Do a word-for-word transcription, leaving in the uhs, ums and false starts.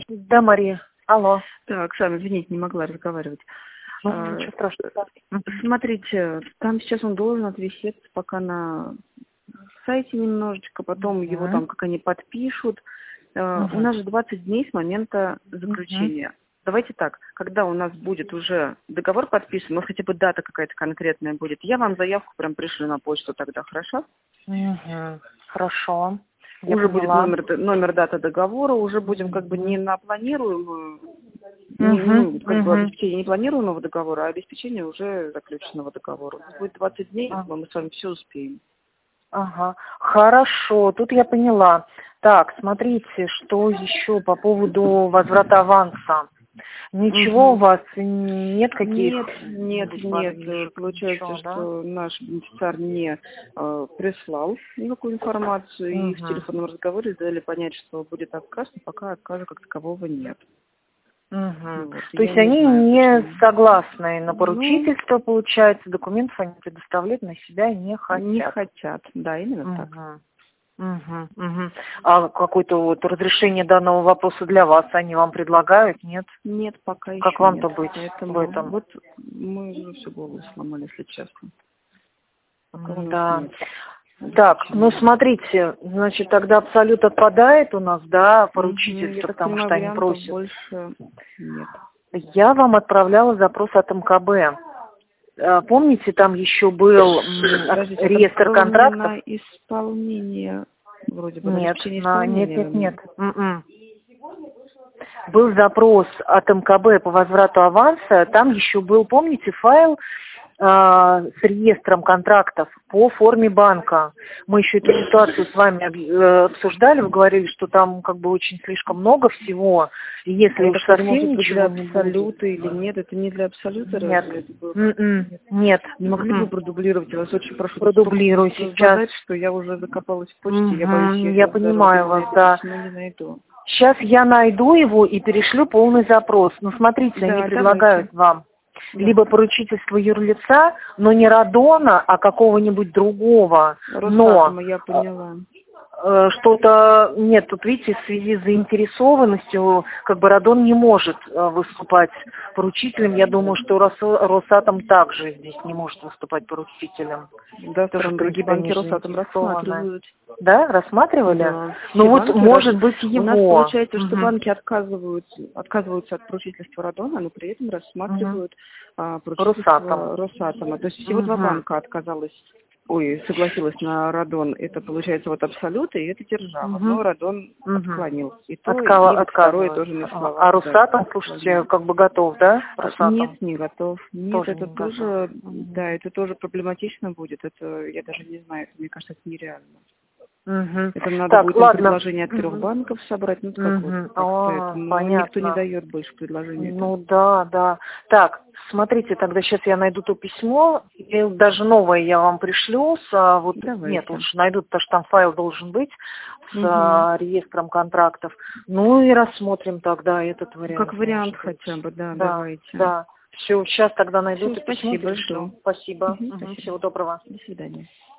Да, Мария. Алло. Так, Оксана, извините, не могла разговаривать. Ну, А, ничего страшного. Смотрите, там сейчас он должен отвисеться пока на сайте немножечко, потом Мгм. его там, как они подпишут. А, У Мгм. нас же двадцать дней с момента заключения. Давайте так, когда у нас будет уже договор подписан, ну хотя бы дата какая-то конкретная будет, я вам заявку прям пришлю на почту тогда, хорошо? Мгм. Хорошо. Я Уже будет поняла. номер, номер дата договора, уже будем как бы не Мгм. на планируемую, не, Мгм. ну, как бы Мгм. обеспечение не планируемого договора, а обеспечение уже заключенного договора. У нас будет двадцать дней, я А, думаю, мы с вами все успеем. Ага. Хорошо, тут я поняла. Так, смотрите, что еще по поводу возврата аванса. Ничего у Мгм. вас нет Нет, нет, каких-нибудь нет. Э, подвижек? Получается, Ничего, да? что наш бенефициар не э, прислал никакую информацию, и в Угу. телефонном разговоре дали понять, что будет отказ, но пока отказа как такового нет. Угу. Вот. То Я есть не они знаю, не почему. согласны на Ну, поручительство, получается, документов они предоставлять на себя не не хотят. хотят. Да, именно так. Угу. Угу. Угу. А какое-то вот разрешение данного вопроса для вас они вам предлагают, нет? Нет, пока Как еще нет. вам-то быть в Поэтому этом? вот мы уже всю голову сломали, если честно. Пока у нас Да. нет. Так, ну смотрите, значит, тогда абсолют отпадает у нас, да, Мгм. Я поручительство, так потому понимаю, что они вариантов просят. больше нет. Я вам отправляла запрос от МКБ. Э, Помните, там еще был м, ак- Подождите, это реестр было мне контрактов? на исполнение, вроде бы, на Нет, обеспечение на, нет, исполнения вы нет, мне. нет. М-м. Был запрос от МКБ по возврату аванса. Там еще был, помните, файл э, с реестром контрактов по форме банка. Мы еще эту ситуацию с вами об- э, обсуждали. Вы говорили, что там как бы очень слишком много всего. И если Это, уж кстати, может совсем быть для ничего не будет. абсолюта или нет? Это не для абсолюта, Нет. разве это было? М-м. Нет. Не могли бы вы М-м. продублировать? Я вас очень прошу. Тут столько Продублирую сейчас. задач, что я уже закопалась в почте. Я боюсь, Мгм. я Я сейчас в дороге понимаю на вас, это да. письмо не найду. Сейчас я найду его и перешлю полный запрос. Ну, смотрите, они Да, предлагают давайте. вам Да. либо поручительство юрлица, но не Радона, а какого-нибудь другого. Но Росатома, я э, поняла. э, что-то нет, тут видите, в связи с заинтересованностью, как бы Радон не может э, выступать поручителем. Я думаю, что Рос- Росатом также здесь не может выступать поручителем. Да, Тоже странно, другие какие-то банки они Росатом заинтересованы. рассматривают. Да, рассматривали? Да, Ну все вот, банки может разные. быть, У нас его. получается, что Мгм. банки отказываются, отказываются от поручительства Радона, но при этом Мгм. рассматривают а, Росатом. поручительство Росатома. То есть всего два Мгм. банка отказалось, ой, согласилась на Радон. Это получается вот Абсолют и это Держава. Но Мгм. Радон Мгм. отклонил и то, Откала- и вот второе отказываются. тоже на А а словах, да, Росатом, слушайте, отклонил. как бы готов, да? А, Нет, Росатом не готов. Нет, тоже это не готов. тоже, Мгм. да, это тоже проблематично будет. Это, я даже не знаю, это, мне кажется, это нереально. Мгм. Это надо Так, будет им ладно. предложение от трех Мгм. банков собрать, ну, как вот, Мгм. как-то это. А, Но никто не понятно. дает больше предложений-то. Ну да, да. Так, смотрите, тогда сейчас я найду то письмо, и даже новое я вам пришлю. С, а, вот, нет, Давайте. лучше найду, потому что там файл должен быть с Угу. а, реестром контрактов. Ну и рассмотрим тогда этот вариант, Как вариант может хотя быть. бы, да, Да, давайте. да. Все, сейчас тогда найду Все, это письмо и спасибо, пришлю. жду. Спасибо. Угу, Мгм, спасибо. всего доброго. До свидания.